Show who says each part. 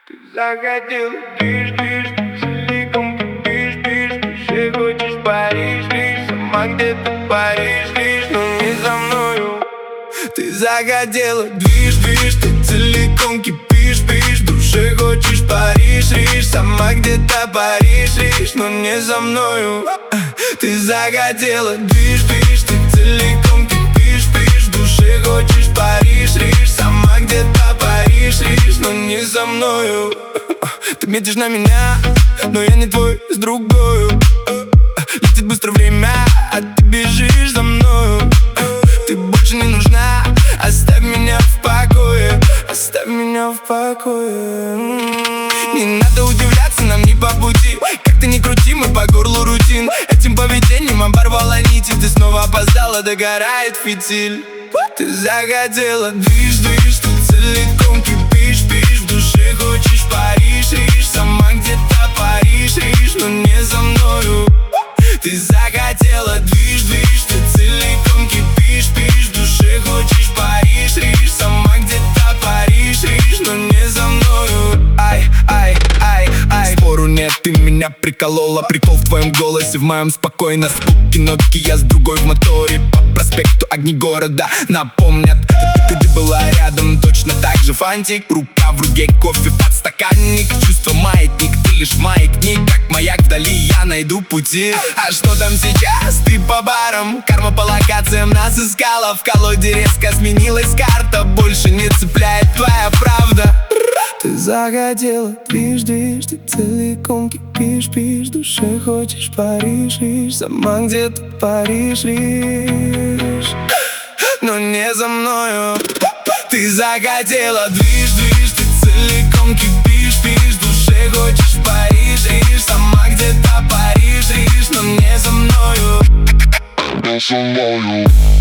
Speaker 1: Ты захотел движ, целиком кипишь, ты хочешь Париж, сама где-то Париж, но не за мною. Ты захотела движ, ты целиком кипишь, в душе хочешь Париж, сама где-то Париж, но не за мною. Ты захотела движ, ты целиком кипишь, в душе хочешь Париж, сама где-то Париж, но не за мною. Ты метишь на меня, но я не твой, с другою. Летит быстро время, а ты бежишь за мною. Ты больше не нужна, оставь меня в покое, оставь меня в покое. Не надо удивляться, нам не по пути. Как ты ни крути, мы по горлу рутин. Этим поведением оборвала нити. Ты снова опоздала, догорает фитиль. Ты захотела движ, ты целиком кипишь, в душе хочешь Париж, сама где-то Париж, но не за мною. Ты захотела движ, ты целиком кипишь, в душе хочешь Париж, сама где-то Париж, но не за мною. Спору нет, ты меня приколола. Прикол в твоем голосе, в моем спокойно звуки нотки, я с другой в моторе. По проспекту огни города напомнят. Ты была рядом, точно так же фантик. Рука в руке, кофе, подстаканник. Чувство маятник, ты лишь маятник. Как маяк вдали, я найду пути. А что там сейчас? Ты по барам. Карма по локациям нас искала. В колоде резко сменилась карта. Больше не цепляет твоя правда. Ты захотела движ, ты целиком кипишь, в душе хочешь Париж, сама где-то Париж, но не за мною. Ты захотела движ, ты целиком кипишь, в душе хочешь Париж, сама где-то Париж, но не за мною. Не за мною.